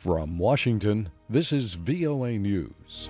From Washington, this is VOA News.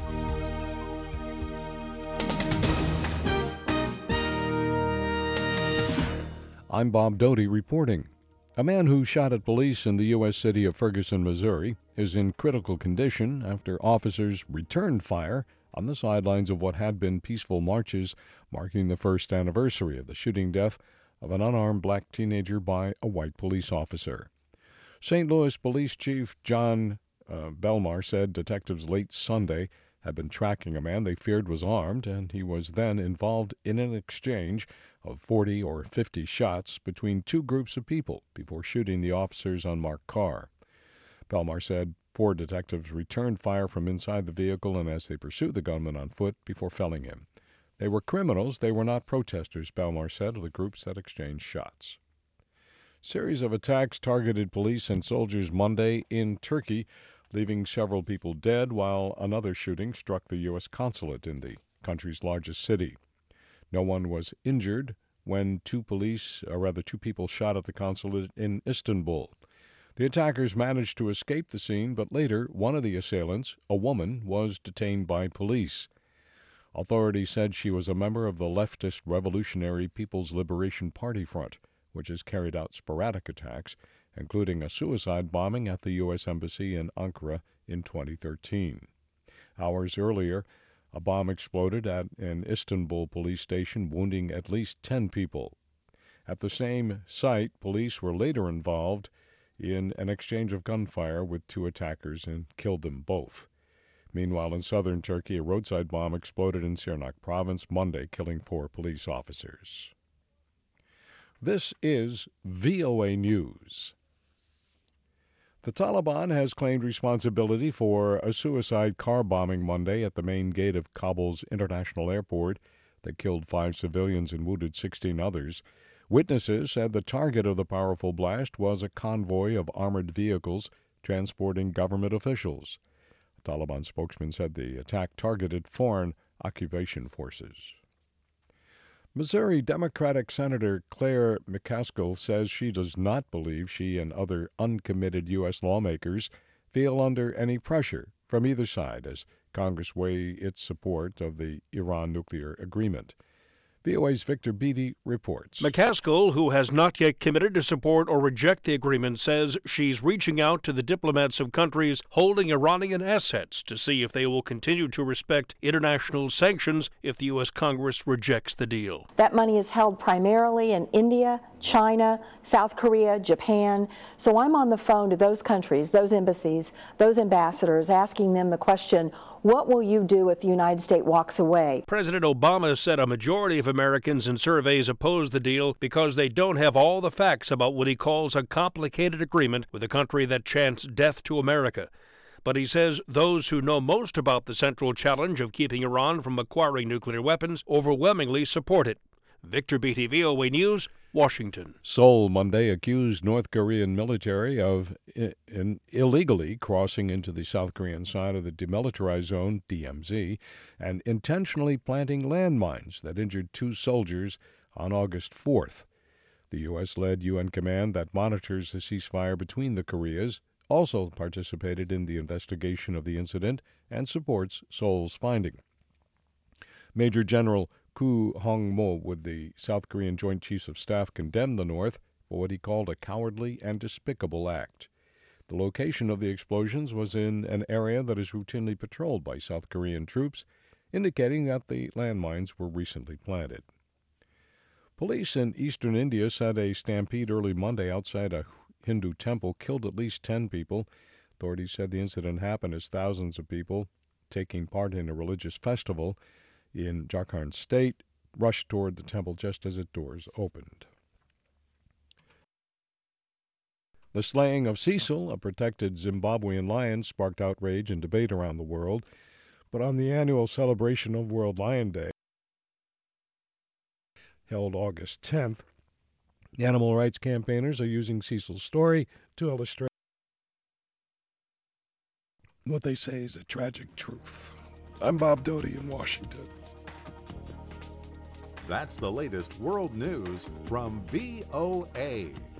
I'm Bob Doty reporting. A man who shot at police in the U.S. city of Ferguson, Missouri, is in critical condition after officers returned fire on the sidelines of what had been peaceful marches marking the first anniversary of the shooting death of an unarmed black teenager by a white police officer. St. Louis Police Chief John Belmar said detectives late Sunday had been tracking a man they feared was armed, and he was then involved in an exchange of 40 or 50 shots between two groups of people before shooting the officer's unmarked car. Belmar said 4 detectives returned fire from inside the vehicle and as they pursued the gunman on foot before felling him. They were criminals, they were not protesters, Belmar said of the groups that exchanged shots. Series of attacks targeted police and soldiers Monday in Turkey, leaving several people dead, while another shooting struck the U.S. consulate in the country's largest city. No one was injured when two people shot at the consulate in Istanbul. The attackers managed to escape the scene, but later one of the assailants, a woman, was detained by police. Authorities said she was a member of the leftist Revolutionary People's Liberation Party Front, which has carried out sporadic attacks, including a suicide bombing at the U.S. Embassy in Ankara in 2013. Hours earlier, a bomb exploded at an Istanbul police station, wounding at least 10 people. At the same site, police were later involved in an exchange of gunfire with 2 attackers and killed them both. Meanwhile, in southern Turkey, a roadside bomb exploded in Sirnak province Monday, killing 4 police officers. This is VOA News. The Taliban has claimed responsibility for a suicide car bombing Monday at the main gate of Kabul's international airport that killed 5 civilians and wounded 16 others. Witnesses said the target of the powerful blast was a convoy of armored vehicles transporting government officials. A Taliban spokesman said the attack targeted foreign occupation forces. Missouri Democratic Senator Claire McCaskill says she does not believe she and other uncommitted U.S. lawmakers feel under any pressure from either side as Congress weigh its support of the Iran nuclear agreement. VOA's Victor Beatty reports. McCaskill, who has not yet committed to support or reject the agreement, says she's reaching out to the diplomats of countries holding Iranian assets to see if they will continue to respect international sanctions if the U.S. Congress rejects the deal. That money is held primarily in India, China, South Korea, Japan. So I'm on the phone to those countries, those embassies, those ambassadors, asking them the question, what will you do if the United States walks away? President Obama said a majority of Americans in surveys oppose the deal because they don't have all the facts about what he calls a complicated agreement with a country that chants death to America. But he says those who know most about the central challenge of keeping Iran from acquiring nuclear weapons overwhelmingly support it. Victor Beatty, VOA News, Washington. Seoul Monday accused North Korean military of illegally crossing into the South Korean side of the demilitarized zone, DMZ, and intentionally planting landmines that injured 2 soldiers on August 4th. The U.S.-led UN command that monitors the ceasefire between the Koreas also participated in the investigation of the incident and supports Seoul's finding. Major General Koo Hong-mo with the South Korean Joint Chiefs of Staff condemned the North for what he called a cowardly and despicable act. The location of the explosions was in an area that is routinely patrolled by South Korean troops, indicating that the landmines were recently planted. Police in eastern India said a stampede early Monday outside a Hindu temple killed at least 10 people. Authorities said the incident happened as thousands of people taking part in a religious festival in Jharkhand state rushed toward the temple just as its doors opened. The slaying of Cecil, a protected Zimbabwean lion, sparked outrage and debate around the world, but on the annual celebration of World Lion Day, held August 10th, animal rights campaigners are using Cecil's story to illustrate what they say is a tragic truth. I'm Bob Doty in Washington. That's the latest world news from VOA.